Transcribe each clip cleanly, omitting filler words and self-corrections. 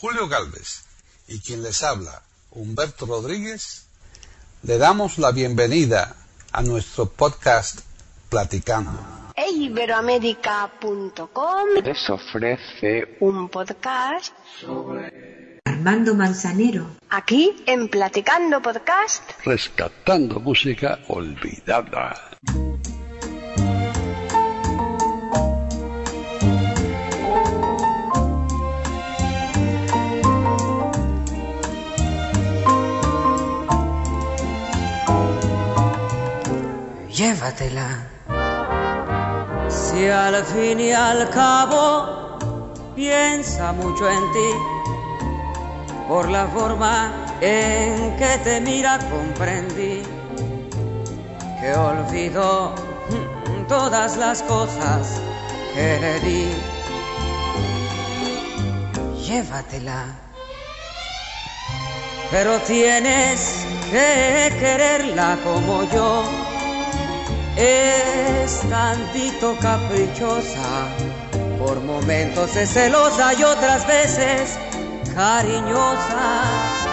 Julio Gálvez y quien les habla, Humberto Rodríguez, le damos la bienvenida a nuestro podcast Platicando. Iberoamerica.com les ofrece un podcast sobre Armando Manzanero. Aquí en Platicando Podcast, rescatando música olvidada. Llévatela. Si al fin y al cabo piensa mucho en ti, por la forma en que te mira comprendí que olvidó todas las cosas que le di. Llévatela. Pero tienes que quererla como yo. Es tantito caprichosa, por momentos es celosa y otras veces cariñosa.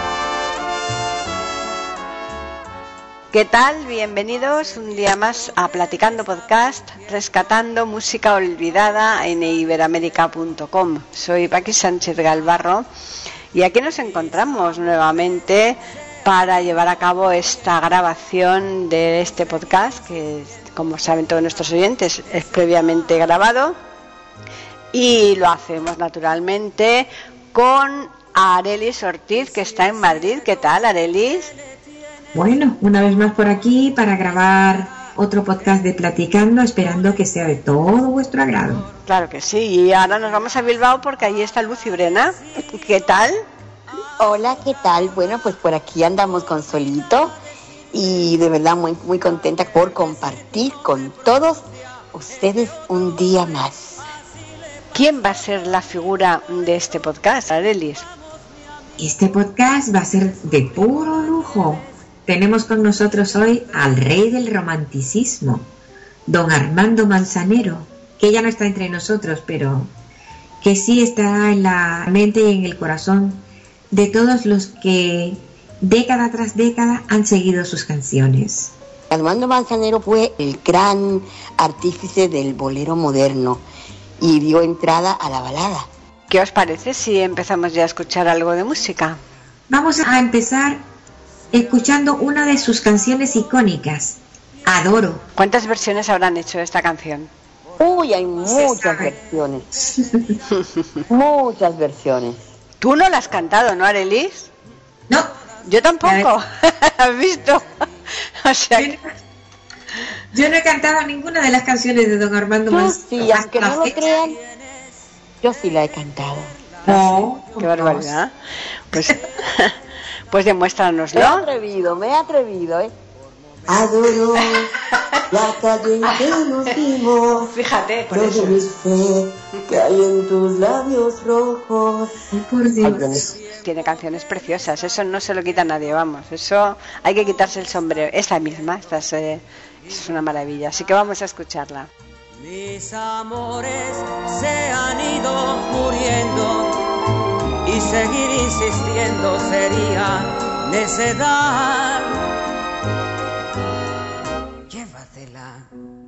¿qué tal? Bienvenidos un día más a Platicando Podcast, rescatando música olvidada en Iberoamerica.com. Soy Paqui Sánchez Galvarro y aquí nos encontramos nuevamente para llevar a cabo esta grabación de este podcast que, como saben todos nuestros oyentes, es previamente grabado, y lo hacemos naturalmente con Arelis Ortiz, que está en Madrid. ¿Qué tal, Arelis? Bueno, una vez más por aquí para grabar otro podcast de Platicando, esperando que sea de todo vuestro agrado. Claro que sí, y ahora nos vamos a Bilbao porque allí está Luz y Brena. ¿Qué tal? Hola, ¿qué tal? Bueno, pues por aquí andamos con Solito y de verdad muy contenta por compartir con todos ustedes un día más. ¿Quién va a ser la figura de este podcast, Arelis? Este podcast va a ser de puro lujo. Tenemos con nosotros hoy al rey del romanticismo, don Armando Manzanero, que ya no está entre nosotros, pero que sí está en la mente y en el corazón de todos los que década tras década han seguido sus canciones. Armando Manzanero fue el gran artífice del bolero moderno y dio entrada a la balada. ¿Qué os parece si empezamos ya a escuchar algo de música? Vamos a empezar escuchando una de sus canciones icónicas, Adoro. ¿Cuántas versiones habrán hecho de esta canción? Uy, hay muchas versiones. Muchas versiones. Tú no la has cantado, ¿no, Arelis? No. Yo tampoco. ¿Has visto? O sea que... Yo no he cantado ninguna de las canciones de don Armando Manzanero. Sí, aunque no lo crean, yo sí la he cantado. No, qué barbaridad. Pues demuéstranoslo. Me he atrevido, ¿eh? Adoro la calle en que nos dimos. Fíjate, por no eso. Sé que hay en tus labios rojos. Ay, por Dios. Tiene canciones preciosas, eso no se lo quita nadie, vamos. Eso hay que quitarse el sombrero. Es la misma, esta es una maravilla. Así que vamos a escucharla. Mis amores se han ido muriendo y seguir insistiendo sería necedad. Llévatela.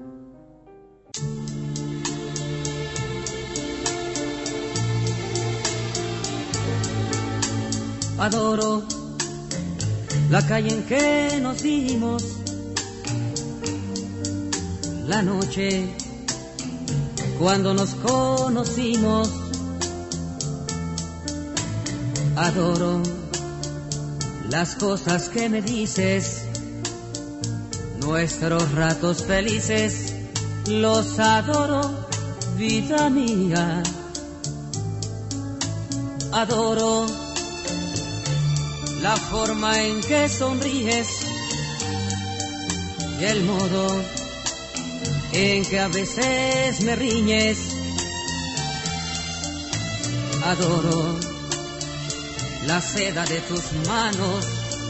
Adoro la calle en que nos dimos, la noche cuando nos conocimos. Adoro las cosas que me dices, nuestros ratos felices, los adoro, vida mía. Adoro la forma en que sonríes y el modo en que a veces me riñes. Adoro la seda de tus manos,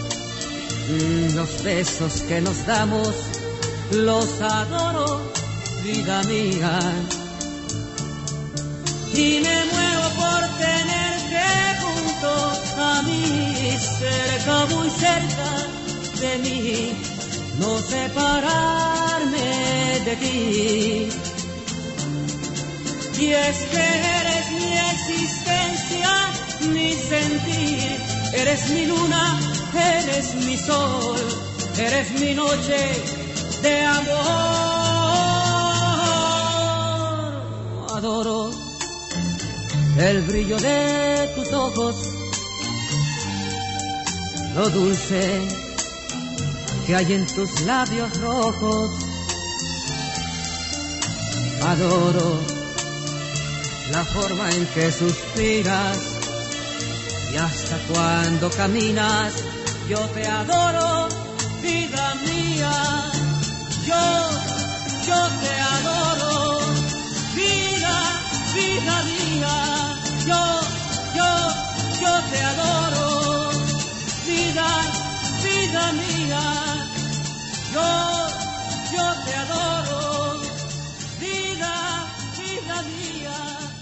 los besos que nos damos, los adoro, vida mía. Y me muero por tenerte junto mí no separarme de ti. Y es que eres mi existencia, mi sentir, eres mi luna, eres mi sol, eres mi noche de amor. Adoro el brillo de tus ojos, lo dulce que hay en tus labios rojos. Adoro la forma en que suspiras y hasta cuando caminas. Yo te adoro, vida mía. Yo te adoro, vida mía. Yo te adoro, vida mía. Yo te adoro, vida mía.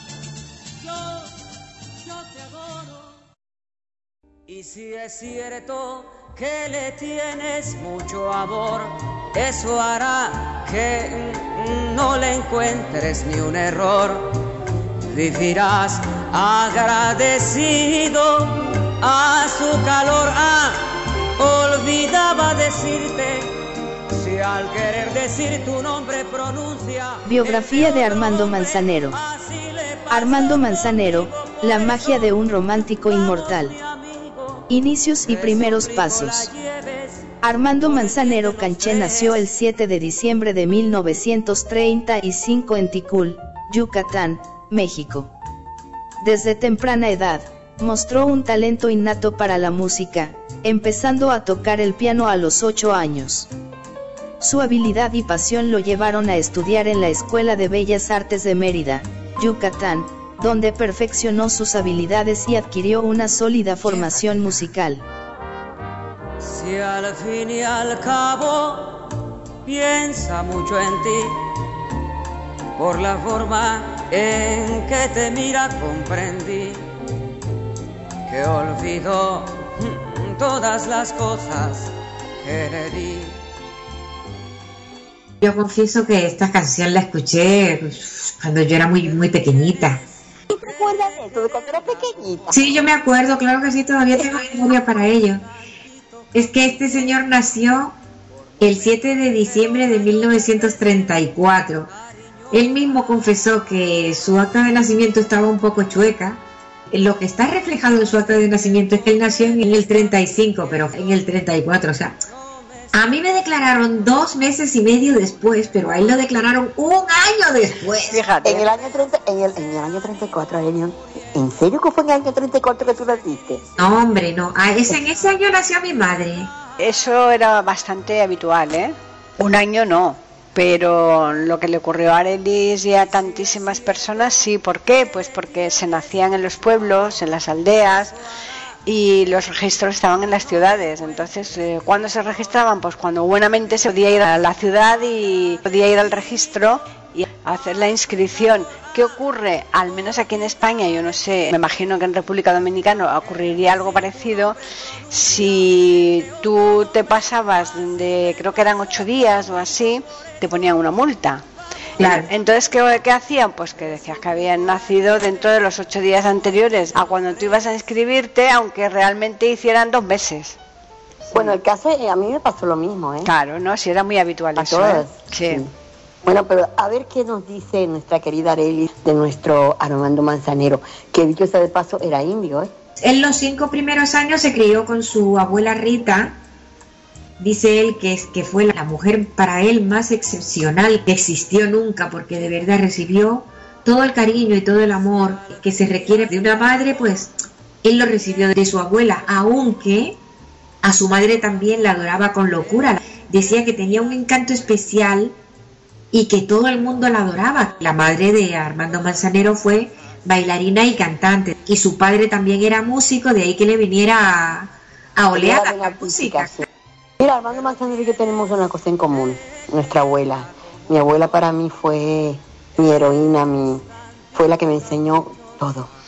Yo te adoro. Y si es cierto que le tienes mucho amor, eso hará que no le encuentres ni un error. Vivirás agradecido a su calor. Olvidaba decirte, si al querer decir tu nombre pronuncia. Biografía de Armando Manzanero. Armando Manzanero, la magia de un romántico inmortal. Inicios y primeros pasos. Armando Manzanero Canché nació el 7 de diciembre de 1935 en Ticul, Yucatán, México. Desde temprana edad, mostró un talento innato para la música, empezando a tocar el piano a los 8 años. Su habilidad y pasión lo llevaron a estudiar en la Escuela de Bellas Artes de Mérida, Yucatán, donde perfeccionó sus habilidades y adquirió una sólida formación musical. Si al fin y al cabo piensa mucho en ti, por la forma en que te mira comprendí que olvidó todas las cosas que le di. Yo confieso que esta canción la escuché cuando yo era muy pequeñita. ¿Te acuerdas de eso, de cuando era pequeñita? Sí, yo me acuerdo, claro que sí, todavía tengo memoria para ello. Es que este señor nació el 7 de diciembre de 1934. Él mismo confesó que su acta de nacimiento estaba un poco chueca. Lo que está reflejado en su acta de nacimiento es que él nació en el 35, pero en el 34, o sea, a mí me declararon 2 meses y medio después, pero a él lo declararon 1 año después. Fíjate. En el año 34, ¿en serio que fue en el año 34 que tú naciste? No, hombre, no. En ese año nació mi madre. Eso era bastante habitual, ¿eh? 1 año no, pero lo que le ocurrió a Arelis y a tantísimas personas, sí. ¿Por qué? Pues porque se nacían en los pueblos, en las aldeas, y los registros estaban en las ciudades. Entonces, ¿cuándo se registraban? Pues cuando buenamente se podía ir a la ciudad y podía ir al registro y hacer la inscripción. ¿Qué ocurre? Al menos aquí en España, yo no sé, me imagino que en República Dominicana ocurriría algo parecido. Si tú te pasabas de, creo que eran 8 días o así, te ponían una multa. Claro. Entonces, ¿qué hacían? Pues que decías que habían nacido dentro de los 8 días anteriores a cuando tú ibas a inscribirte, aunque realmente hicieran 2 meses. Bueno, el caso, a mí me pasó lo mismo, ¿eh? Claro, ¿no? Sí, era muy habitual A eso, todas. Sí. Bueno, pero a ver qué nos dice nuestra querida Arelis de nuestro Armando Manzanero, que dicho sea de paso era indio, ¿eh? En los 5 primeros años se crió con su abuela Rita. Dice él que fue la mujer para él más excepcional que existió nunca, porque de verdad recibió todo el cariño y todo el amor que se requiere de una madre, pues él lo recibió de su abuela, aunque a su madre también la adoraba con locura. Decía que tenía un encanto especial y que todo el mundo la adoraba. La madre de Armando Manzanero fue bailarina y cantante, y su padre también era músico, de ahí que le viniera a olear a la música. Sí. Mira, Armando Manzanero y yo tenemos una cosa en común, nuestra abuela. Mi abuela para mí fue mi heroína, fue la que me enseñó todo.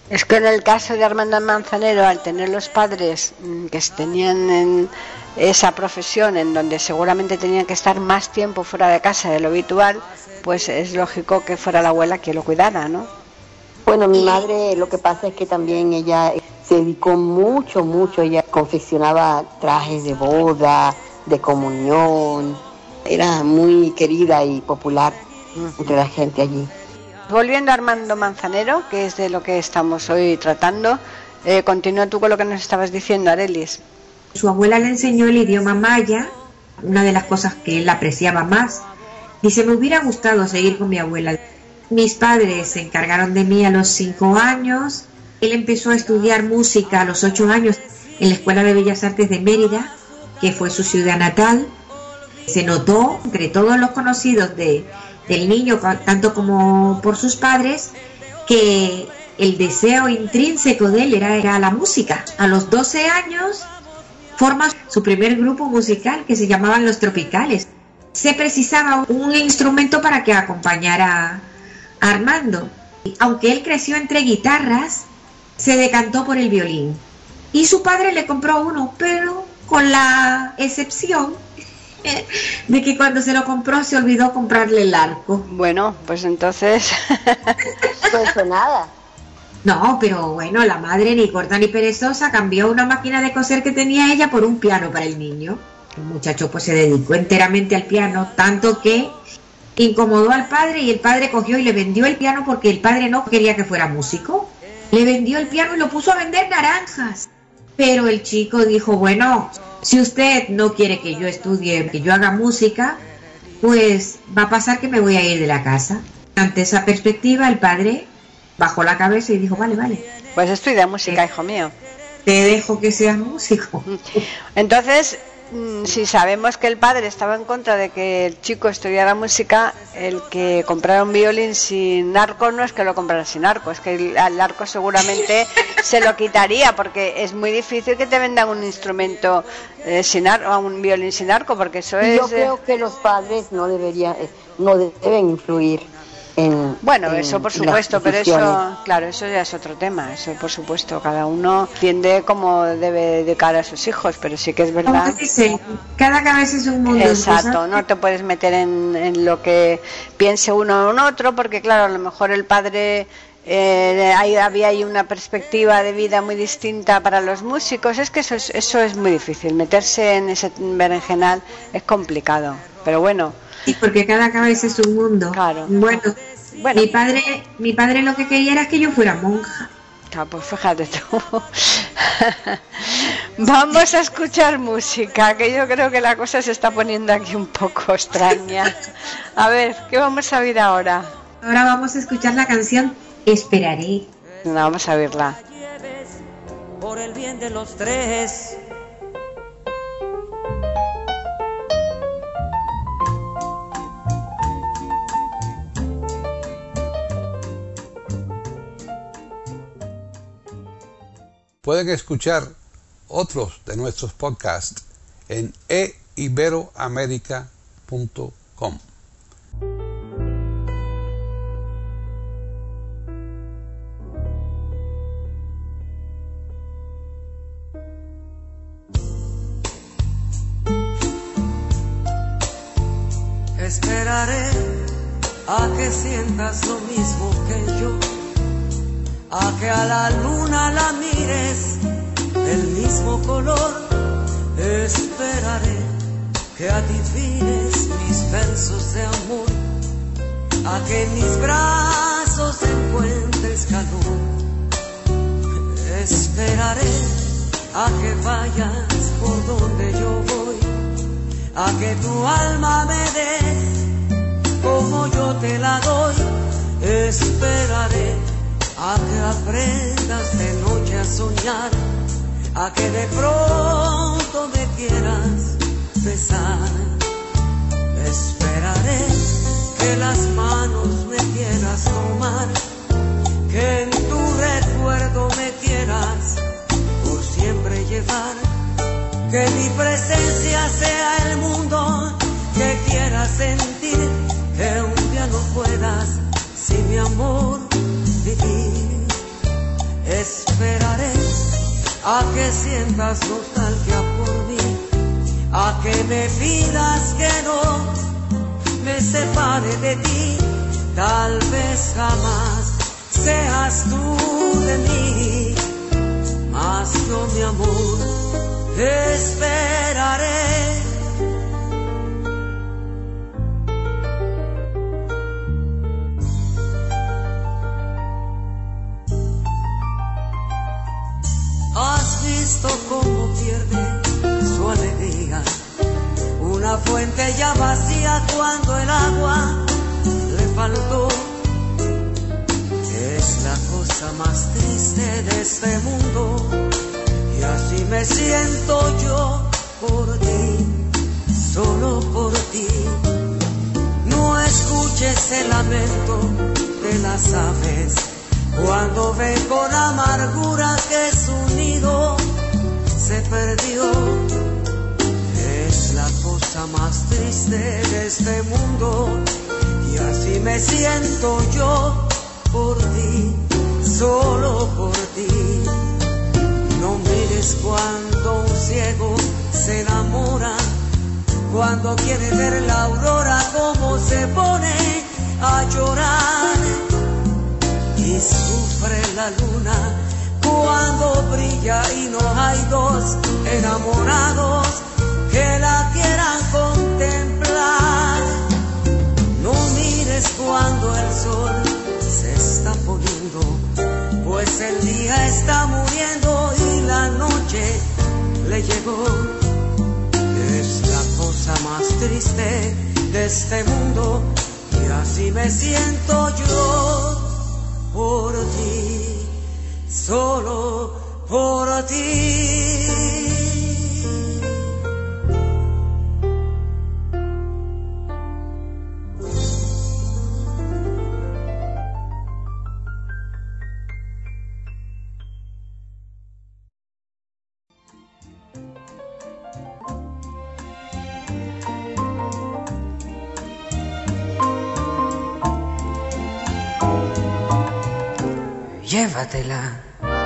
Es que en el caso de Armando Manzanero, al tener los padres que tenían en esa profesión en donde seguramente tenían que estar más tiempo fuera de casa de lo habitual, pues es lógico que fuera la abuela quien lo cuidara, ¿no? Bueno, mi madre, lo que pasa es que también ella se dedicó mucho, ella confeccionaba trajes de boda, de comunión, era muy querida y popular entre la gente allí. Volviendo a Armando Manzanero, que es de lo que estamos hoy tratando, continúa tú con lo que nos estabas diciendo, Arelis. Su abuela le enseñó el idioma maya, una de las cosas que él apreciaba más. Dice, me hubiera gustado seguir con mi abuela. Mis padres se encargaron de mí a los 5 años. Él empezó a estudiar música a los 8 años en la Escuela de Bellas Artes de Mérida, que fue su ciudad natal. Se notó entre todos los conocidos del niño, tanto como por sus padres, que el deseo intrínseco de él era la música. A los 12 años forma su primer grupo musical, que se llamaban Los Tropicales. Se precisaba un instrumento para que acompañara a Armando. Aunque él creció entre guitarras, se decantó por el violín. Y su padre le compró uno, pero con la excepción de que cuando se lo compró se olvidó comprarle el arco. Bueno, pues entonces... Pues nada. No, pero bueno, la madre ni corta ni perezosa cambió una máquina de coser que tenía ella por un piano para el niño. El muchacho pues se dedicó enteramente al piano, tanto que incomodó al padre y el padre cogió y le vendió el piano porque el padre no quería que fuera músico. Le vendió el piano y lo puso a vender naranjas. Pero el chico dijo, bueno, si usted no quiere que yo estudie, que yo haga música, pues va a pasar que me voy a ir de la casa. Ante esa perspectiva, el padre bajó la cabeza y dijo, vale. Pues estudia música, hijo mío. Te dejo que seas músico. Entonces, si sabemos que el padre estaba en contra de que el chico estudiara música, el que comprara un violín sin arco no es que lo comprara sin arco, es que el arco seguramente se lo quitaría, porque es muy difícil que te vendan un instrumento sin arco, un violín sin arco, porque eso es... Yo creo que los padres no deben influir bueno, eso por supuesto, pero eso, claro, eso ya es otro tema. Eso por supuesto, cada uno entiende cómo debe dedicar a sus hijos, pero sí que es verdad. Cada cabeza es un mundo. Exacto, no te puedes meter en lo que piense uno o en otro, porque claro, a lo mejor el padre había ahí una perspectiva de vida muy distinta para los músicos. Es que eso es muy difícil, meterse en ese berenjenal es complicado, pero bueno. Sí, porque cada cabeza es un mundo. Claro. Bueno, mi padre lo que quería era que yo fuera monja. Ah, pues fíjate tú. Vamos a escuchar música, que yo creo que la cosa se está poniendo aquí un poco extraña. A ver, ¿qué vamos a oír ahora? Ahora vamos a escuchar la canción Esperaré. No, vamos a oírla. Por el bien de los tres. Pueden escuchar otros de nuestros podcasts en eiberoamerica.com. Esperaré a que sientas lo mismo que yo, a que a la luna la mires del mismo color. Esperaré que adivines mis versos de amor, a que en mis brazos encuentres calor. Esperaré a que vayas por donde yo voy, a que tu alma me des como yo te la doy. Esperaré a que aprendas de noche a soñar, a que de pronto me quieras besar. Esperaré que las manos me quieras tomar, que en tu recuerdo me quieras por siempre llevar, que mi presencia sea el mundo que quieras sentir, que un día no puedas sin mi amor vivir. esperaré a que sientas nostalgia por mí, a que me pidas que no me separe de ti. Tal vez jamás seas tú de mí, mas yo, mi amor, esperaré. ¿Has visto cómo pierde su alegría una fuente ya vacía cuando el agua le faltó? Es la cosa más triste de este mundo, y así me siento yo por ti, solo por ti. No escuches el lamento de las aves cuando ven con amargura que su nido se perdió. Es la cosa más triste de este mundo, y así me siento yo por ti, solo por ti. No mires cuando un ciego se enamora, cuando quiere ver la aurora como se pone a llorar. Y sufre la luna cuando brilla y no hay dos enamorados que la quieran contemplar. No mires cuando el sol se está poniendo, pues el día está muriendo y la noche le llegó. Es la cosa más triste de este mundo, y así me siento yo por ti, solo por ti. Llévatela,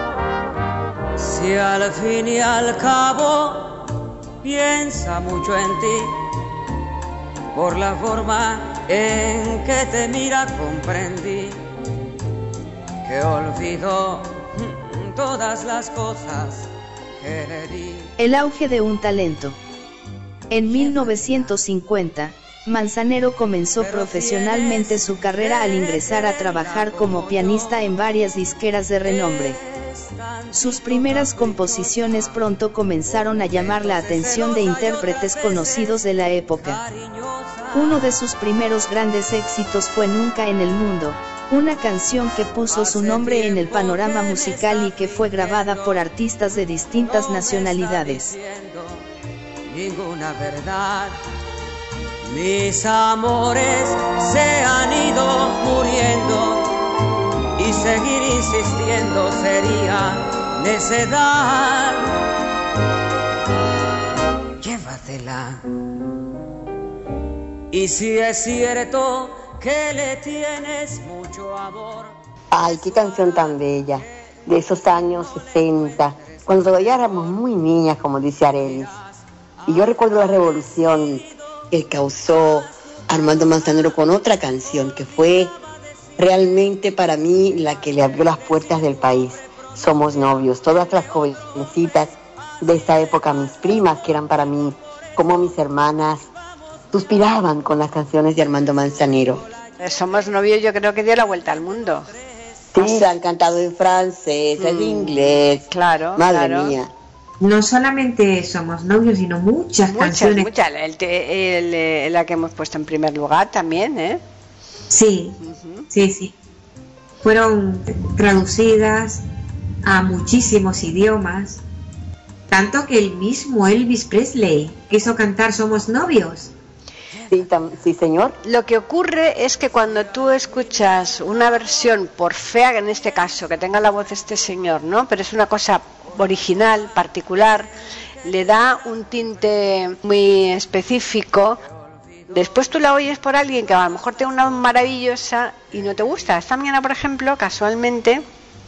si al fin y al cabo piensa mucho en ti, por la forma en que te mira comprendí que olvidó todas las cosas que le di. El auge de un talento. En 1950, Manzanero comenzó profesionalmente su carrera al ingresar a trabajar como pianista en varias disqueras de renombre. Sus primeras composiciones pronto comenzaron a llamar la atención de intérpretes conocidos de la época. Uno de sus primeros grandes éxitos fue Nunca en el Mundo, una canción que puso su nombre en el panorama musical y que fue grabada por artistas de distintas nacionalidades. Ninguna verdad. Mis amores se han ido muriendo y seguir insistiendo sería necedad. Llévatela. Y si es cierto que le tienes mucho amor. Ay, qué canción tan bella, de esos años 60, cuando todavía éramos muy niñas, como dice Arelis. Y yo recuerdo la revolución que causó Armando Manzanero con otra canción que fue realmente para mí la que le abrió las puertas del país. Somos novios. Todas las jovencitas de esa época, mis primas, que eran para mí como mis hermanas, suspiraban con las canciones de Armando Manzanero. Somos novios, yo creo que dio la vuelta al mundo. Sí, la han cantado en francés, en inglés. Claro, Madre mía. No solamente Somos Novios, sino muchas canciones. Muchas. La que hemos puesto en primer lugar también, ¿eh? Sí, sí. Fueron traducidas a muchísimos idiomas, tanto que el mismo Elvis Presley quiso cantar Somos Novios. Sí, señor. Lo que ocurre es que cuando tú escuchas una versión, por fea que en este caso, que tenga la voz de este señor, ¿no? Pero es una cosa original, particular, le da un tinte muy específico. Después tú la oyes por alguien que a lo mejor tiene una maravillosa y no te gusta. Esta mañana, por ejemplo, casualmente,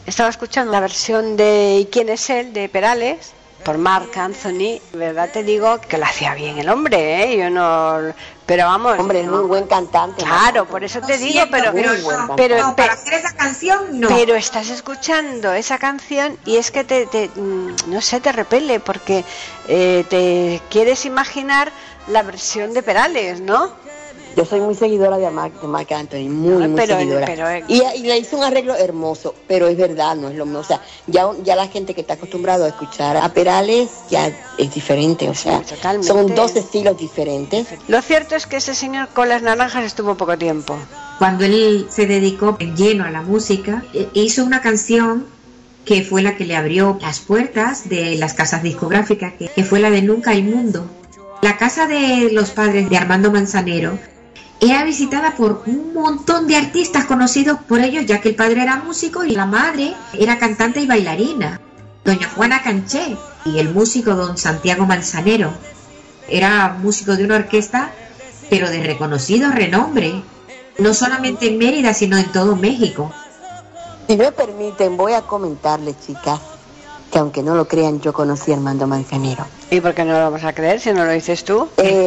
Estaba escuchando la versión de ¿Y quién es él? De Perales, por Marc Anthony. De verdad te digo que lo hacía bien el hombre, ¿eh? Yo no... Pero vamos... Hombre, es muy buen cantante. Claro, por eso te digo, pero para hacer esa canción, no. Pero estás escuchando esa canción y es que no sé, te repele, porque te quieres imaginar la versión de Perales, ¿no? Yo soy muy seguidora de Marc Anthony, muy seguidora. Y le hizo un arreglo hermoso, pero es verdad, no es lo mismo. O sea, ya la gente que está acostumbrado a escuchar a Perales ya es diferente, o sea, sí, son dos estilos diferentes. Lo cierto es que ese señor con las naranjas estuvo poco tiempo. Cuando él se dedicó en lleno a la música, hizo una canción que fue la que le abrió las puertas de las casas discográficas, que fue la de Nunca hay Mundo. La casa de los padres de Armando Manzanero era visitada por un montón de artistas conocidos por ellos, ya que el padre era músico y la madre era cantante y bailarina, doña Juana Canché, y el músico don Santiago Manzanero. Era músico de una orquesta, pero de reconocido renombre, no solamente en Mérida, sino en todo México. Si me permiten, voy a comentarles, chicas, que aunque no lo crean, yo conocí a Armando Manzanero. ¿Y por qué no lo vamos a creer si no lo dices tú?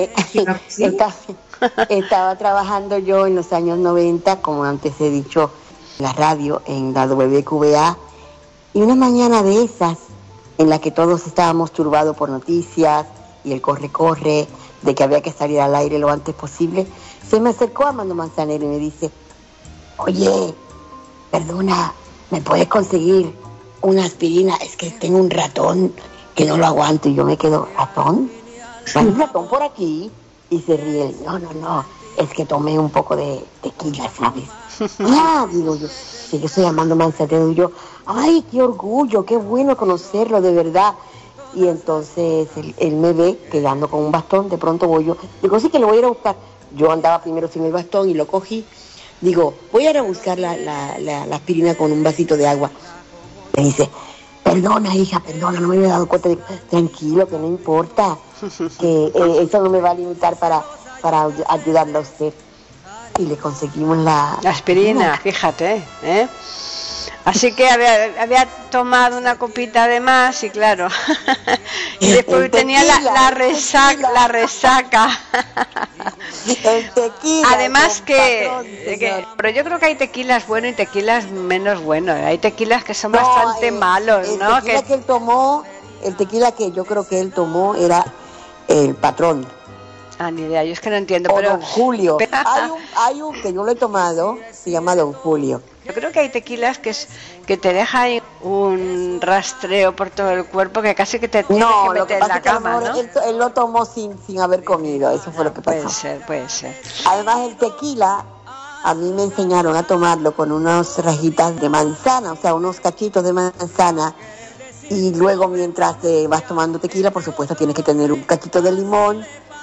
Estaba trabajando yo en los años 90, como antes he dicho, en la radio, en la WQBA, y una mañana de esas, en la que todos estábamos turbados por noticias y el corre-corre, de que había que salir al aire lo antes posible, se me acercó Armando Manzanero y me dice: oye, perdona, ¿me puedes conseguir una aspirina? Es que tengo un ratón que no lo aguanto. Y yo me quedo: ¿ratón? ¿Hay un ratón por aquí? Y se ríe. No, es que tomé un poco de tequila, ¿sabes? Digo yo, sí, yo soy Armando Manzanero. Y yo, ay, qué orgullo, qué bueno conocerlo, de verdad. Y entonces él me ve que yo ando con un bastón, de pronto voy yo, digo, sí, que lo voy a ir a buscar. Yo andaba primero sin el bastón y lo cogí. Digo, voy a ir a buscar la aspirina con un vasito de agua. Me dice: perdona, hija, perdona, no me había dado cuenta. Tranquilo, que no importa, que eso no me va a limitar para ayudarle a usted. Y le conseguimos la aspirina, fíjate, ¿eh? Así que había tomado una copita de más y claro, y después tenía la resaca. El tequila. Además pero yo creo que hay tequilas buenos y tequilas menos buenos. Hay tequilas que son bastante malos, ¿no? El tequila que yo creo que él tomó era el Patrón. Ni idea, yo es que no entiendo. O pero Don Julio. Hay un que yo lo he tomado, se llama Don Julio. Yo creo que hay tequilas que te dejan un rastreo por todo el cuerpo que casi que te tienes que meter en la cama, ¿no? Él lo tomó sin haber comido, eso fue lo que pasó. Puede ser. Además, el tequila, a mí me enseñaron a tomarlo con unas rajitas de manzana, o sea, unos cachitos de manzana, y luego mientras vas tomando tequila, por supuesto, tienes que tener un cachito de limón,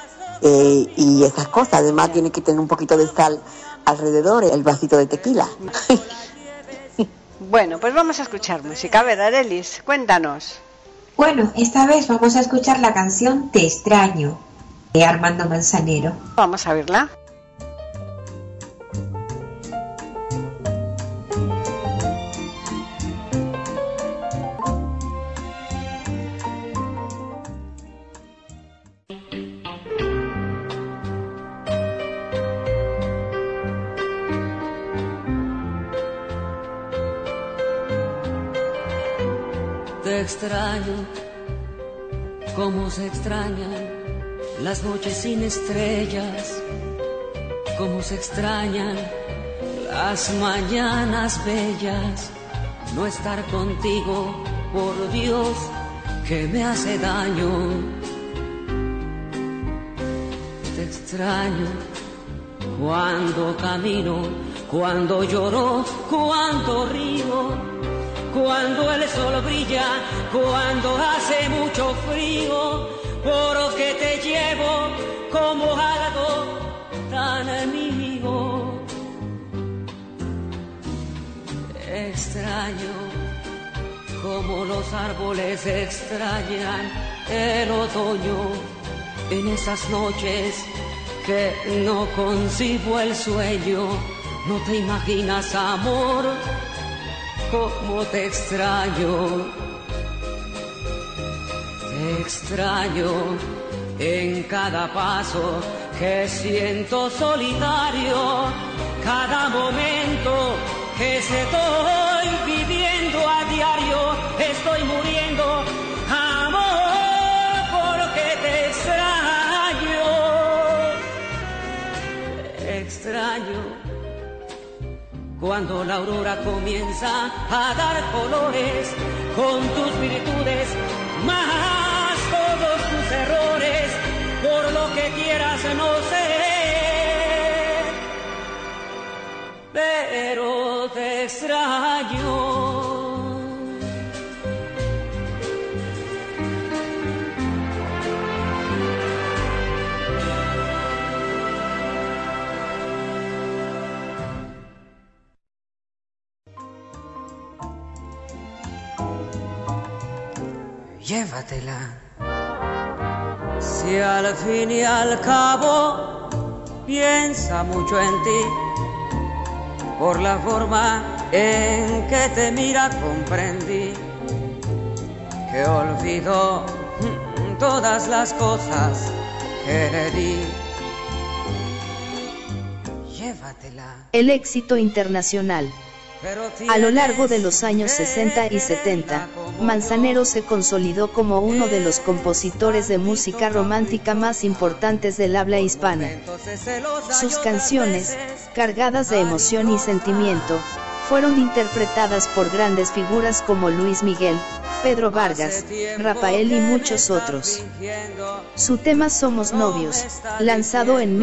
y esas cosas. Además, tiene que tener un poquito de sal alrededor, el vasito de tequila. Bueno, pues vamos a escuchar música. A ver, Arelis, cuéntanos. Bueno, esta vez vamos a escuchar la canción Te extraño, de Armando Manzanero. Vamos a verla. Te extraño, como se extrañan las noches sin estrellas, como se extrañan las mañanas bellas. No estar contigo, por Dios, que me hace daño. Te extraño cuando camino, cuando lloro, cuando río, cuando el sol brilla, cuando hace mucho frío, porque te llevo como algo tan mío. Extraño como los árboles extrañan el otoño, en esas noches que no concibo el sueño. No te imaginas, amor, cómo te extraño en cada paso que siento solitario, cada momento que estoy viviendo a diario, estoy muriendo, amor, porque te extraño cuando la aurora comienza a dar colores con tus virtudes, más todos tus errores, por lo que quieras no sé, pero te extraño. Llévatela. Si al fin y al cabo piensa mucho en ti, por la forma en que te mira comprendí que olvidó todas las cosas que le di. Llévatela. El éxito internacional. A lo largo de los años 60 y 70, Manzanero se consolidó como uno de los compositores de música romántica más importantes del habla hispana. Sus canciones, cargadas de emoción y sentimiento, fueron interpretadas por grandes figuras como Luis Miguel, Pedro Vargas, Rafael y muchos otros. Su tema Somos Novios, lanzado en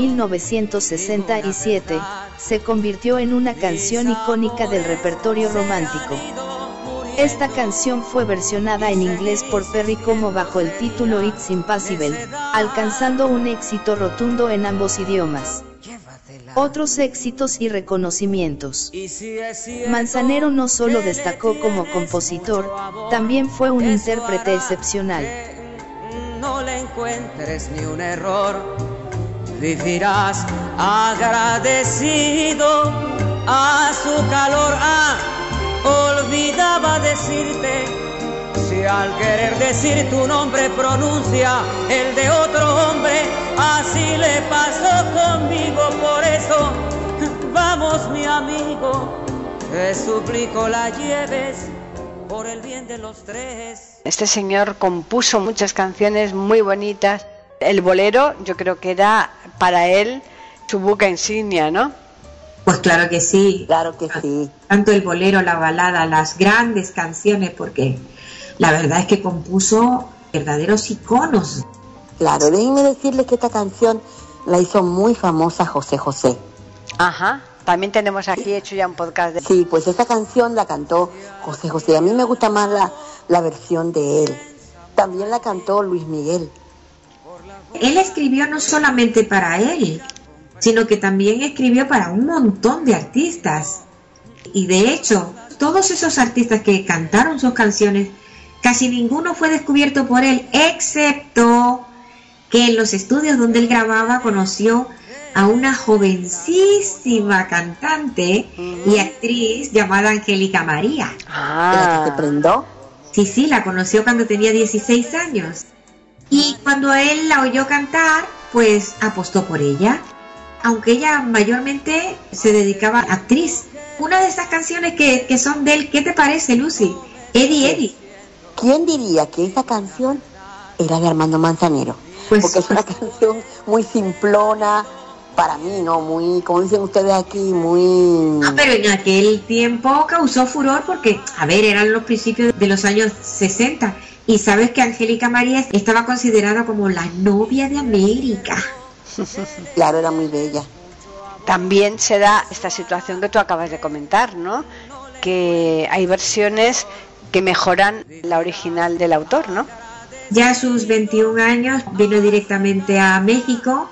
1967, se convirtió en una canción icónica del repertorio romántico. Esta canción fue versionada en inglés por Perry como bajo el título It's Impossible, alcanzando un éxito rotundo en ambos idiomas. Otros éxitos y reconocimientos. Manzanero no solo destacó como compositor, también fue un intérprete excepcional. No le encuentres ni un error, vivirás agradecido a su calor. Olvidaba decirte, si al querer decir tu nombre pronuncia el de otro hombre, así le pasó conmigo, por eso vamos mi amigo, te suplico la lleves por el bien de los tres. Este señor compuso muchas canciones muy bonitas. El bolero yo creo que era para él su buque insignia, ¿no? Pues claro que sí. Claro que sí. Tanto el bolero, la balada, las grandes canciones, porque la verdad es que compuso verdaderos iconos. Claro, déjenme decirles que esta canción la hizo muy famosa José José. Ajá, también tenemos aquí hecho ya un podcast de... Sí, pues esta canción la cantó José José. A mí me gusta más la versión de él. También la cantó Luis Miguel. Él escribió no solamente para él, sino que también escribió para un montón de artistas. Y de hecho, todos esos artistas que cantaron sus canciones, casi ninguno fue descubierto por él, excepto que en los estudios donde él grababa conoció a una jovencísima cantante y actriz llamada Angélica María. ¿La que te prendó? Sí, la conoció cuando tenía 16 años. Y cuando él la oyó cantar, pues apostó por ella, aunque ella mayormente se dedicaba a actriz. Una de esas canciones que son de él, ¿qué te parece, Lucy? Eddie. ¿Quién diría que esa canción era de Armando Manzanero? Pues, porque es una canción muy simplona, para mí, ¿no? Muy, como dicen ustedes aquí, muy... pero en aquel tiempo causó furor porque, eran los principios de los años 60. Y sabes que Angélica María estaba considerada como la novia de América. Claro, era muy bella. También se da esta situación que tú acabas de comentar, ¿no? Que hay versiones que mejoran la original del autor, ¿no? Ya a sus 21 años vino directamente a México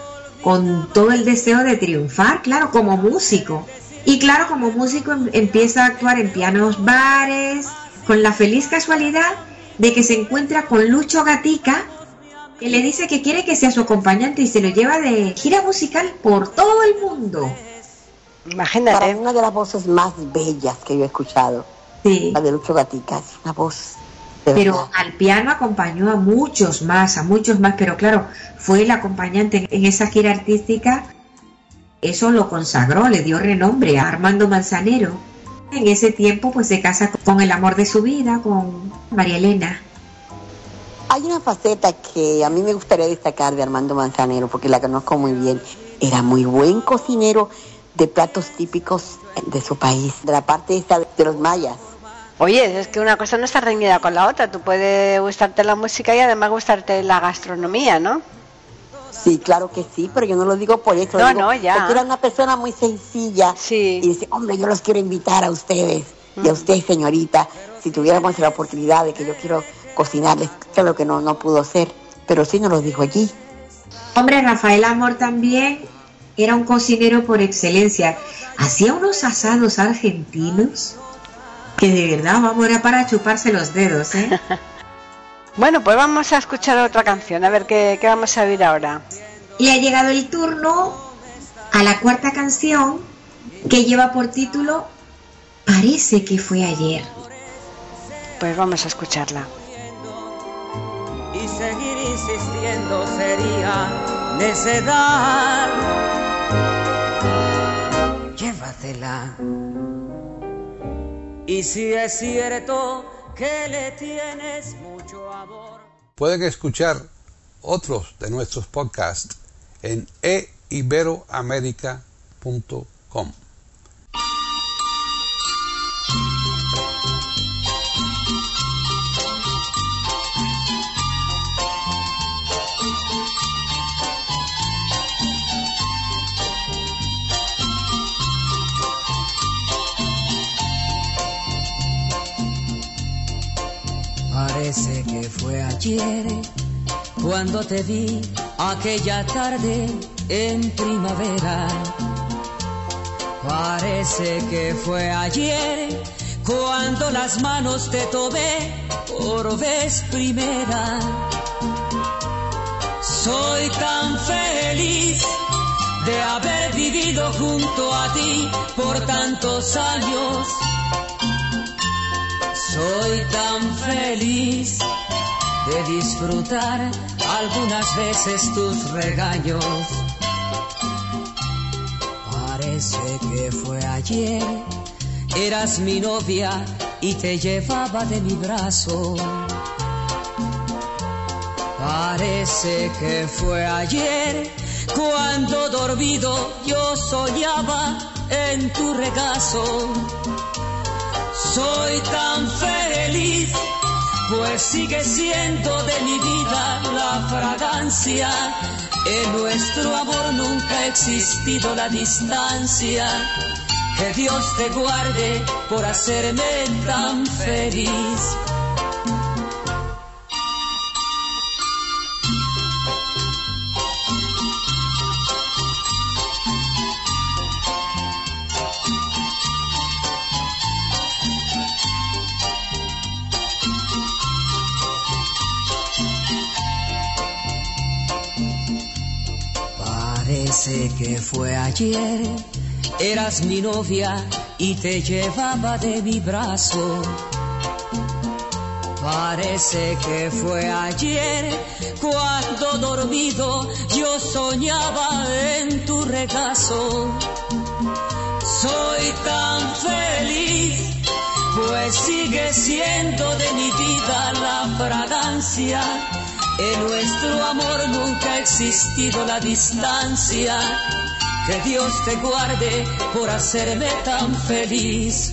con todo el deseo de triunfar, claro, como músico. Y claro, como músico empieza a actuar en pianos bares, con la feliz casualidad de que se encuentra con Lucho Gatica, que le dice que quiere que sea su acompañante y se lo lleva de gira musical por todo el mundo. Imagínate. Para una de las voces más bellas que yo he escuchado. Sí. La de Lucho Gatica, es una voz. Pero al piano acompañó a muchos más, pero claro, fue el acompañante en esa gira artística. Eso lo consagró, le dio renombre a Armando Manzanero. En ese tiempo pues se casa con el amor de su vida, con María Elena. Hay una faceta que a mí me gustaría destacar de Armando Manzanero, porque la conozco muy bien. Era muy buen cocinero de platos típicos de su país, de la parte esta de los mayas. Oye, es que una cosa no está reñida con la otra. Tú puedes gustarte la música y además gustarte la gastronomía, ¿no? Sí, claro que sí, pero yo no lo digo por eso. No, ya. Porque era una persona muy sencilla. Sí. Y dice, hombre, yo los quiero invitar a ustedes. Y a usted, señorita, si tuviéramos la oportunidad de que yo quiero cocinarles, claro que no pudo ser, pero sí nos lo dijo allí. Hombre, Rafael Amor también era un cocinero por excelencia. Hacía unos asados argentinos que de verdad, vamos, era para chuparse los dedos, ¿eh? Bueno, pues vamos a escuchar otra canción, a ver qué vamos a oír ahora. Y ha llegado el turno a la cuarta canción, que lleva por título Parece que fue ayer. Pues vamos a escucharla. Y seguir insistiendo sería necedad. Llévatela. Y si es cierto que le tienes mucho amor. Pueden escuchar otros de nuestros podcasts en eiberoamerica.com. Parece que fue ayer cuando te vi aquella tarde en primavera. Parece que fue ayer cuando las manos te tomé por vez primera. Soy tan feliz de haber vivido junto a ti por tantos años. Soy tan feliz de disfrutar algunas veces tus regaños. Parece que fue ayer, eras mi novia y te llevaba de mi brazo. Parece que fue ayer, cuando dormido yo soñaba en tu regazo. Soy tan feliz, pues sigue siendo de mi vida la fragancia. En nuestro amor nunca ha existido la distancia. Que Dios te guarde por hacerme tan feliz. Parece que fue ayer, eras mi novia y te llevaba de mi brazo. Parece que fue ayer, cuando dormido yo soñaba en tu regazo. Soy tan feliz, pues sigue siendo de mi vida la fragancia. En nuestro amor nunca ha existido la distancia. Que Dios te guarde por hacerme tan feliz.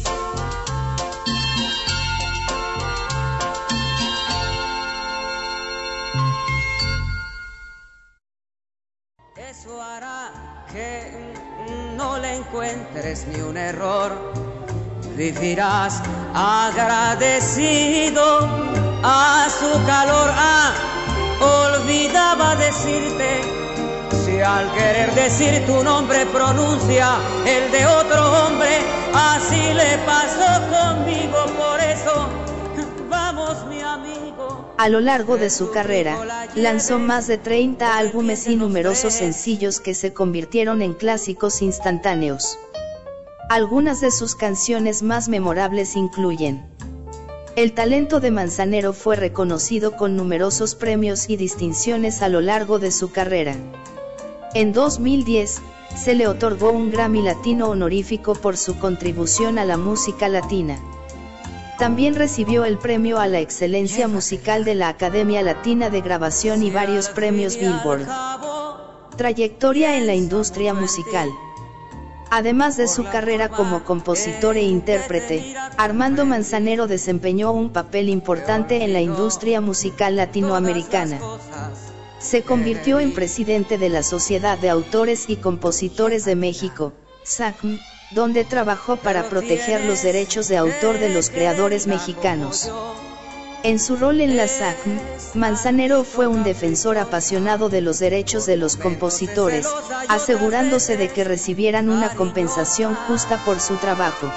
Eso hará que no le encuentres ni un error. Vivirás agradecido a su calor. Olvidaba decirte, si al querer decir tu nombre pronuncia el de otro hombre, así le pasó conmigo, por eso vamos mi amigo. A lo largo de su carrera, lanzó más de 30 álbumes y numerosos sencillos que se convirtieron en clásicos instantáneos. Algunas de sus canciones más memorables incluyen: el talento de Manzanero fue reconocido con numerosos premios y distinciones a lo largo de su carrera. En 2010, se le otorgó un Grammy Latino honorífico por su contribución a la música latina. También recibió el premio a la excelencia musical de la Academia Latina de Grabación y varios premios Billboard. Trayectoria en la industria musical. Además de su carrera como compositor e intérprete, Armando Manzanero desempeñó un papel importante en la industria musical latinoamericana. Se convirtió en presidente de la Sociedad de Autores y Compositores de México, SACM, donde trabajó para proteger los derechos de autor de los creadores mexicanos. En su rol en la SACM, Manzanero fue un defensor apasionado de los derechos de los compositores, asegurándose de que recibieran una compensación justa por su trabajo.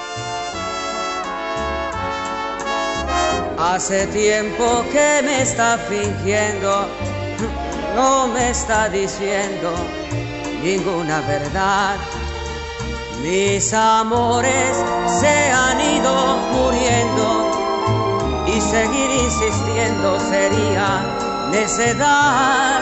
Hace tiempo que me está fingiendo, no me está diciendo ninguna verdad. Mis amores se han ido muriendo y seguir insistiendo sería necedad.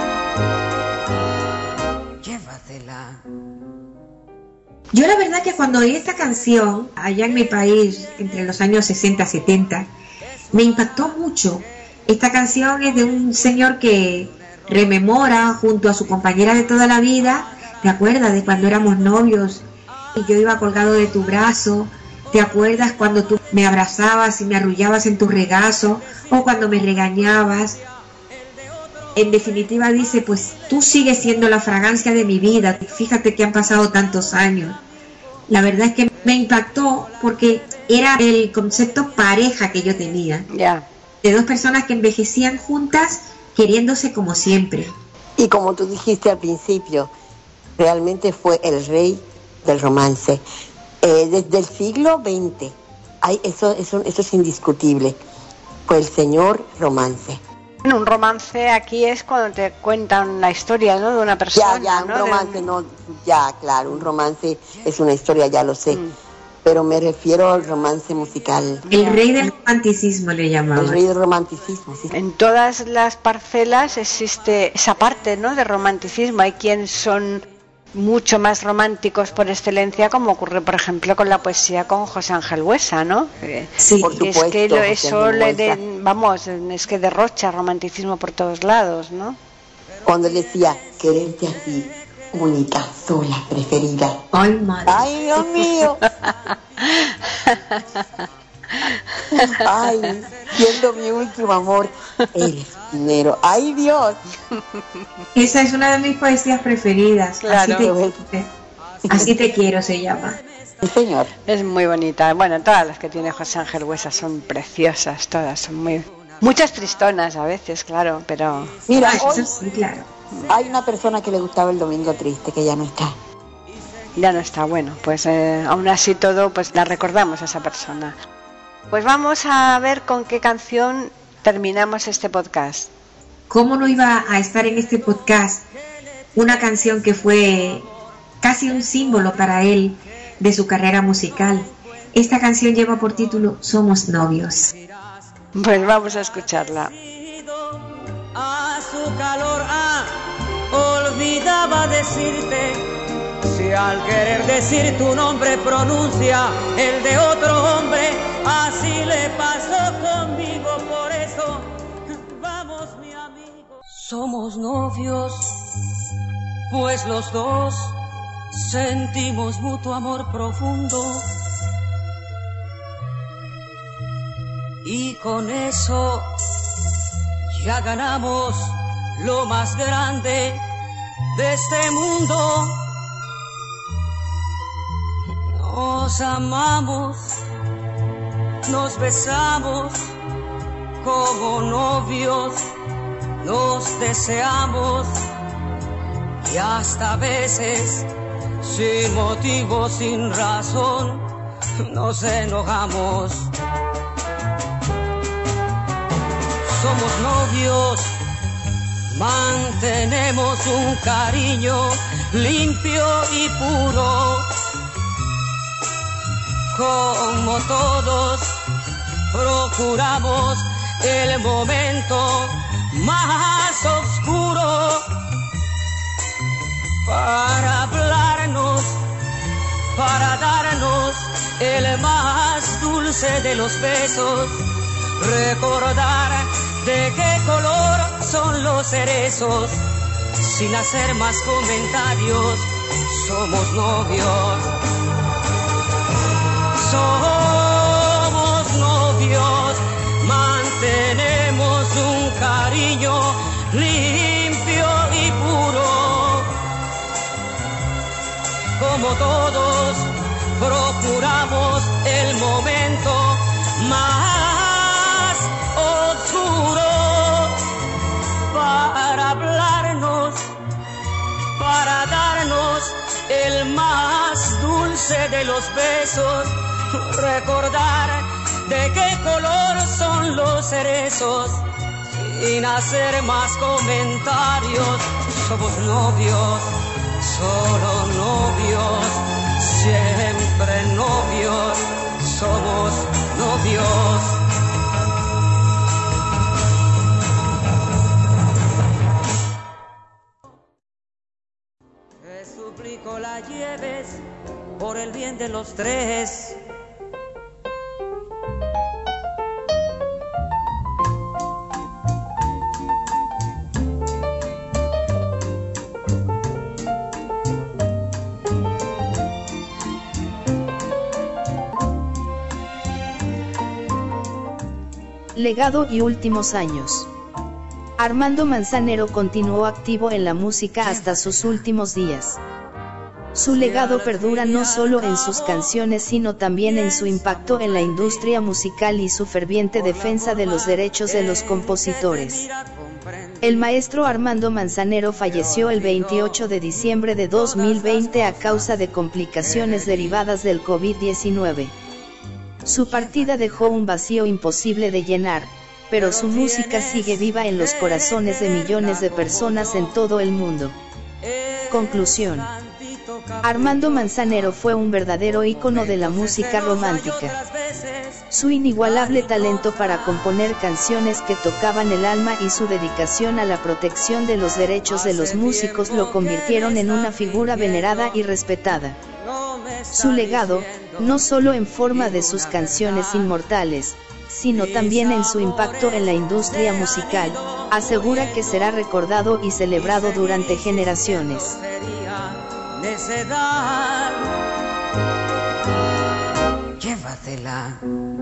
Llévatela. Yo la verdad que cuando oí esta canción, allá en mi país, entre los años 60 y 70, me impactó mucho. Esta canción es de un señor que rememora junto a su compañera de toda la vida. ¿Te acuerdas de cuando éramos novios y yo iba colgado de tu brazo? ¿Te acuerdas cuando tú me abrazabas y me arrullabas en tu regazo? O cuando me regañabas. En definitiva dice, pues tú sigues siendo la fragancia de mi vida. Fíjate que han pasado tantos años. La verdad es que me impactó porque era el concepto pareja que yo tenía. Ya. De dos personas que envejecían juntas, queriéndose como siempre. Y como tú dijiste al principio, realmente fue el rey del romance. Desde el siglo XX, eso es indiscutible, fue el señor romance. Un romance aquí es cuando te cuentan la historia, ¿no?, de una persona. Ya, ¿no? Un romance claro, un romance es una historia, ya lo sé. Pero me refiero al romance musical. El rey del romanticismo le llamaban. El rey del romanticismo, sí. En todas las parcelas existe esa parte, ¿no?, de romanticismo. Hay quienes son mucho más románticos por excelencia, como ocurre, por ejemplo, con la poesía con José Ángel Buesa, ¿no? Sí, por supuesto. Es que es que derrocha romanticismo por todos lados, ¿no? Cuando él decía, quererte así, única, sola, preferida. Ay, madre. Ay, Dios mío. Ay, siendo mi último amor, eres dinero. Ay, Dios. Esa es una de mis poesías preferidas. Claro. Así te quiero se llama. Sí, señor. Es muy bonita. Bueno, todas las que tiene José Ángel Buesa son preciosas, todas son muchas tristonas a veces, claro, pero Mira, Eso sí, claro. hay una persona que le gustaba el Domingo Triste, que ya no está. ya no está. Bueno, pues aún así todo, pues la recordamos a esa persona. Pues vamos a ver con qué canción terminamos este podcast. ¿Cómo no iba a estar en este podcast una canción que fue casi un símbolo para él de su carrera musical? Esta canción lleva por título Somos Novios. Pues vamos a escucharla. A su calor, olvidaba decirte, si al querer decir tu nombre pronuncia el de otro hombre, así le pasó conmigo, por eso vamos, mi amigo. Somos novios, pues los dos sentimos mutuo amor profundo, y con eso ya ganamos lo más grande de este mundo. Nos amamos, nos besamos como novios, nos deseamos y hasta a veces sin motivo, sin razón, nos enojamos. Somos novios, mantenemos un cariño limpio y puro. como todos, procuramos el momento más oscuro para hablarnos, para darnos el más dulce de los besos, recordar de qué color son los cerezos, sin hacer más comentarios, somos novios. Somos novios, mantenemos un cariño limpio y puro. Como todos, procuramos el momento más oscuro para hablarnos, para darnos el más dulce de los besos, recordar de qué color son los cerezos, sin hacer más comentarios. Somos novios, solo novios, siempre novios, somos novios. Te suplico la lleves por el bien de los tres. Legado y últimos años. Armando Manzanero continuó activo en la música hasta sus últimos días. Su legado perdura no solo en sus canciones sino también en su impacto en la industria musical y su ferviente defensa de los derechos de los compositores. El maestro Armando Manzanero falleció el 28 de diciembre de 2020 a causa de complicaciones derivadas del COVID-19. Su partida dejó un vacío imposible de llenar, pero su música sigue viva en los corazones de millones de personas en todo el mundo. Conclusión. Armando Manzanero fue un verdadero ícono de la música romántica. Su inigualable talento para componer canciones que tocaban el alma y su dedicación a la protección de los derechos de los músicos lo convirtieron en una figura venerada y respetada. Su legado, no solo en forma de sus canciones inmortales, sino también en su impacto en la industria musical, asegura que será recordado y celebrado durante generaciones. Llévatela.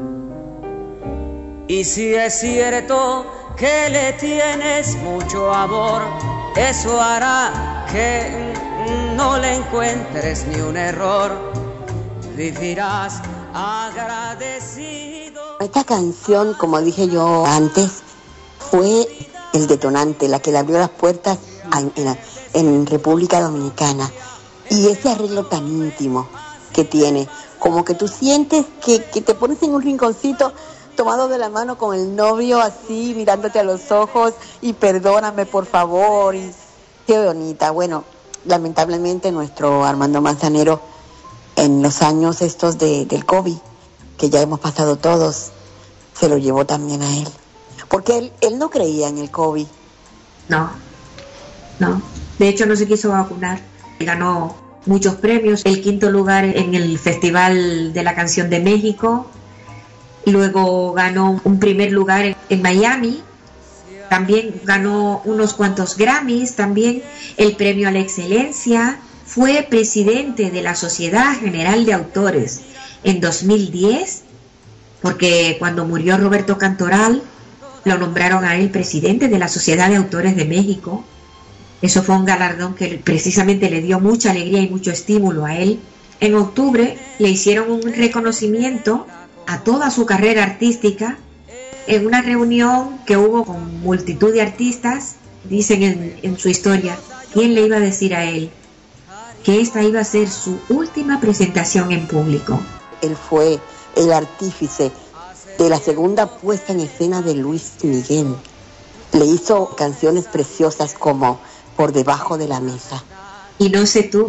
Y si es cierto que le tienes mucho amor, eso hará que no le encuentres ni un error, vivirás agradecido. Esta canción, como dije yo antes, fue el detonante, la que le abrió las puertas en República Dominicana. Y ese arreglo tan íntimo que tiene, como que tú sientes que te pones en un rinconcito tomado de la mano con el novio así, mirándote a los ojos y perdóname por favor, y qué bonita. Bueno, lamentablemente nuestro Armando Manzanero en los años estos del COVID, que ya hemos pasado todos, se lo llevó también a él. Porque él no creía en el COVID. No. De hecho no se quiso vacunar. Ganó muchos premios, el 5º lugar en el Festival de la Canción de México, luego ganó un 1er lugar en Miami, también ganó unos cuantos Grammys, también el premio a la excelencia, fue presidente de la Sociedad General de Autores en 2010, porque cuando murió Roberto Cantoral, lo nombraron a él presidente de la Sociedad de Autores de México. Eso fue un galardón que precisamente le dio mucha alegría y mucho estímulo a él. En octubre le hicieron un reconocimiento a toda su carrera artística en una reunión que hubo con multitud de artistas. Dicen en su historia, ¿quién le iba a decir a él que esta iba a ser su última presentación en público? Él fue el artífice de la segunda puesta en escena de Luis Miguel. Le hizo canciones preciosas como Por debajo de la mesa. Y no sé tú,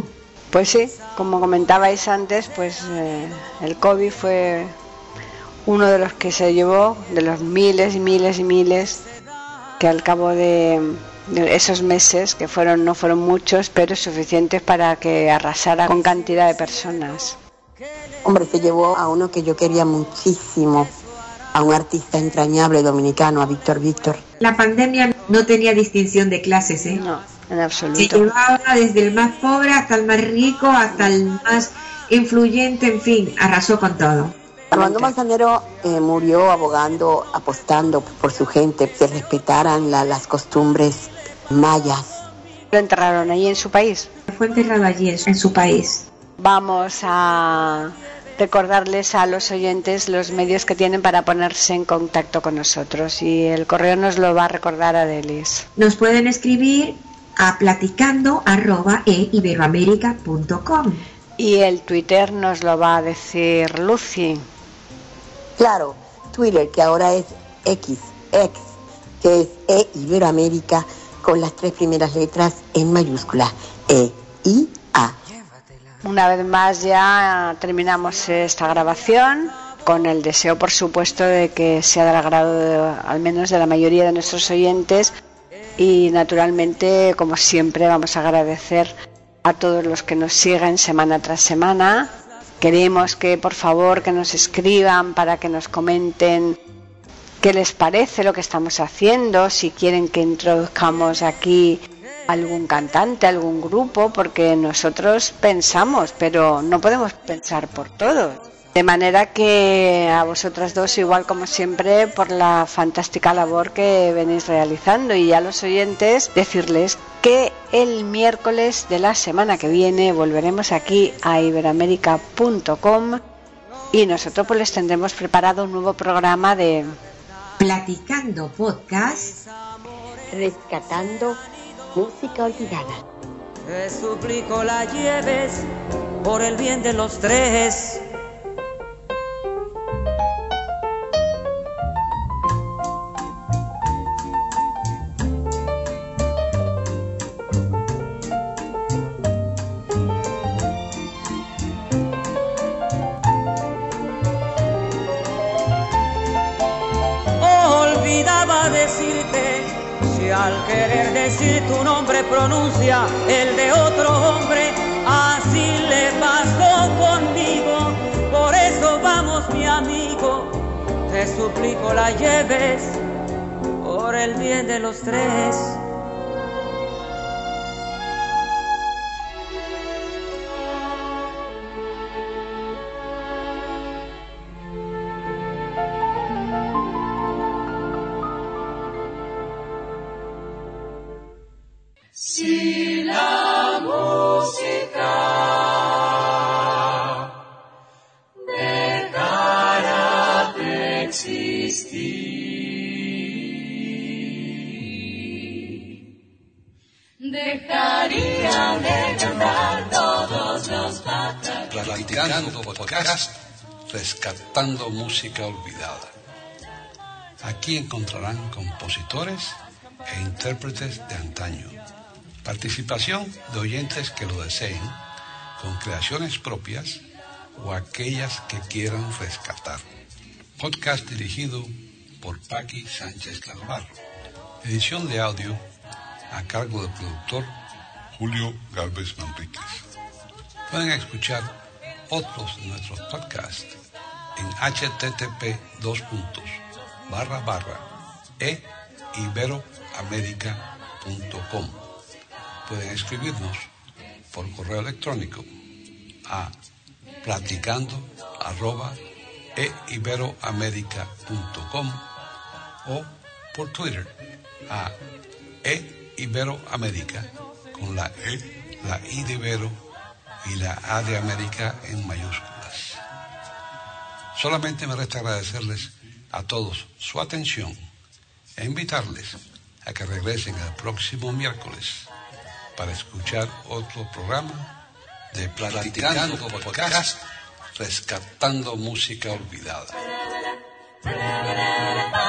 Pues sí, como comentabais antes, pues el COVID fue uno de los que se llevó, de los miles y miles y miles, que al cabo de esos meses, que no fueron muchos, pero suficientes para que arrasara con cantidad de personas. Hombre, se llevó a uno que yo quería muchísimo, a un artista entrañable dominicano, a Víctor Víctor. La pandemia no tenía distinción de clases, ¿eh? No, en absoluto. Se llevaba desde el más pobre hasta el más rico, hasta el más influyente, en fin, arrasó con todo. Armando Manzanero murió abogando, apostando por su gente, que respetaran las costumbres mayas. ¿Lo enterraron allí en su país? Fue enterrado allí en su país. Vamos a recordarles a los oyentes los medios que tienen para ponerse en contacto con nosotros, y el correo nos lo va a recordar Adelis. Nos pueden escribir a platicando@eiberoamerica.com. Y el Twitter nos lo va a decir Lucy. Claro, Twitter, que ahora es X, que es Iberoamérica, con las 3 primeras letras en mayúscula, E-I-A. Una vez más ya terminamos esta grabación, con el deseo, por supuesto, de que sea del agrado al menos de la mayoría de nuestros oyentes, y naturalmente, como siempre, vamos a agradecer a todos los que nos siguen semana tras semana. Queremos que, por favor, que nos escriban para que nos comenten qué les parece lo que estamos haciendo, si quieren que introduzcamos aquí algún cantante, algún grupo, porque nosotros pensamos, pero no podemos pensar por todos. De manera que a vosotras dos, igual como siempre, por la fantástica labor que venís realizando, y a los oyentes decirles que el miércoles de la semana que viene volveremos aquí a iberoamerica.com, y nosotros pues les tendremos preparado un nuevo programa de Platicando Podcast, Rescatando música olvidada. Te suplico la lleves por el bien de los tres. Olvidaba decirte, si al querer decir tu nombre pronuncia el de otro hombre, así le pasó conmigo. Por eso vamos, mi amigo, te suplico la lleves por el bien de los tres. Si la música dejara de existir, dejaría de cantar todos los patas. Platicando Podcast, rescatando música olvidada. Aquí encontrarán compositores e intérpretes de antaño. Participación de oyentes que lo deseen, con creaciones propias o aquellas que quieran rescatar. Podcast dirigido por Paqui Sánchez Calvarro. Edición de audio a cargo del productor Julio Galvez Manríquez. Pueden escuchar otros de nuestros podcasts en http://eiberoamerica.com. Pueden escribirnos por correo electrónico a platicando@eiberoamerica.com o por Twitter a eiberoamerica con la E, la I de Ibero y la A de América en mayúsculas. Solamente me resta agradecerles a todos su atención e invitarles a que regresen el próximo miércoles para escuchar otro programa de Platicando Podcast, rescatando música olvidada.